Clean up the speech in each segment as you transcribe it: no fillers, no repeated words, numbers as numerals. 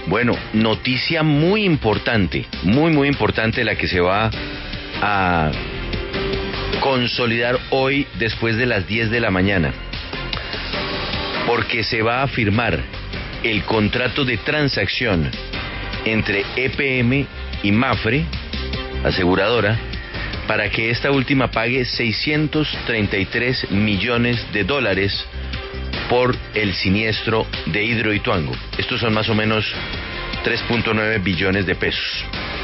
Bueno, noticia muy importante, muy importante, la que se va a consolidar hoy después de las 10 de la mañana, porque se va a firmar el contrato de transacción entre EPM y Mapfre, aseguradora, para que esta última pague $633 millones por el siniestro de Hidroituango. Estos son más o menos 3.9 billones de pesos.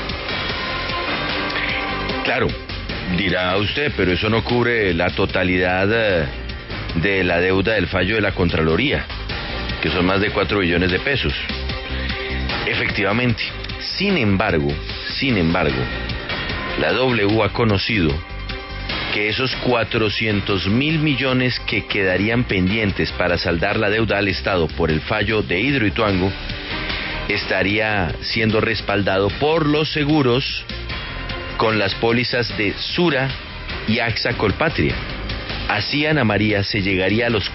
Claro, dirá usted, pero eso no cubre la totalidad de la deuda del fallo de la Contraloría, que son más de 4 billones de pesos. Efectivamente. Sin embargo, la W ha conocido que esos 400.000 millones que quedarían pendientes para saldar la deuda al Estado por el fallo de Hidroituango estaría siendo respaldado por los seguros con las pólizas de Sura y AXA Colpatria. Así, Ana María, se llegaría a los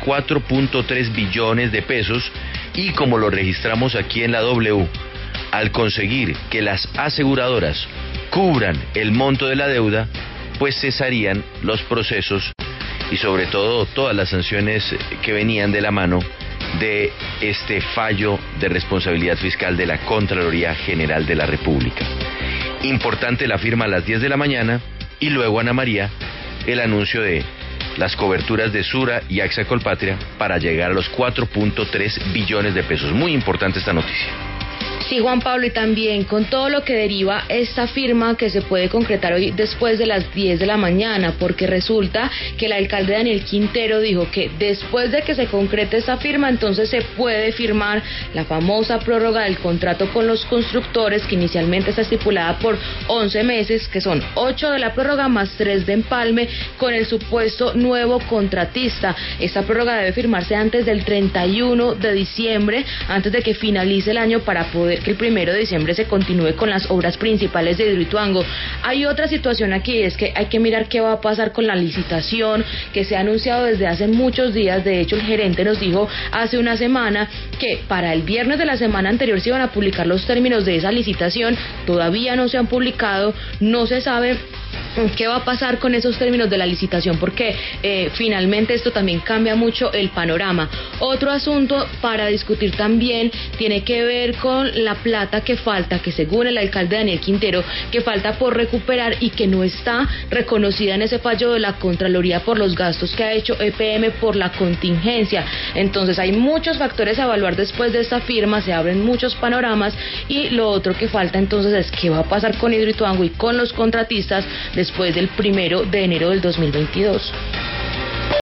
4.3 billones de pesos y, como lo registramos aquí en la W, al conseguir que las aseguradoras cubran el monto de la deuda, pues cesarían los procesos y sobre todo todas las sanciones que venían de la mano de este fallo de responsabilidad fiscal de la Contraloría General de la República. Importante la firma a las 10 de la mañana y luego, Ana María, el anuncio de las coberturas de Sura y AXA Colpatria para llegar a los 4.3 billones de pesos. Muy importante esta noticia. Sí, Juan Pablo, y también con todo lo que deriva esta firma que se puede concretar hoy después de las 10 de la mañana, porque resulta que el alcalde Daniel Quintero dijo que después de que se concrete esta firma, entonces se puede firmar la famosa prórroga del contrato con los constructores, que inicialmente está estipulada por 11 meses, que son 8 de la prórroga más 3 de empalme, con el supuesto nuevo contratista. Esta prórroga debe firmarse antes del 31 de diciembre, antes de que finalice el año, para poder que el 1 de diciembre se continúe con las obras principales de Hidroituango. Hay otra situación aquí, es que hay que mirar qué va a pasar con la licitación que se ha anunciado desde hace muchos días. De hecho, el gerente nos dijo hace una semana que para el viernes de la semana anterior se iban a publicar los términos de esa licitación. Todavía no se han publicado, no se sabe qué va a pasar con esos términos de la licitación, porque finalmente esto también cambia mucho el panorama. Otro asunto para discutir también tiene que ver con la plata que falta, que según el alcalde Daniel Quintero, que falta por recuperar y que no está reconocida en ese fallo de la Contraloría por los gastos que ha hecho EPM por la contingencia. Entonces hay muchos factores a evaluar después de esta firma, se abren muchos panoramas, y lo otro que falta entonces es qué va a pasar con Hidroituango y con los contratistas después del 1 de enero del 2022.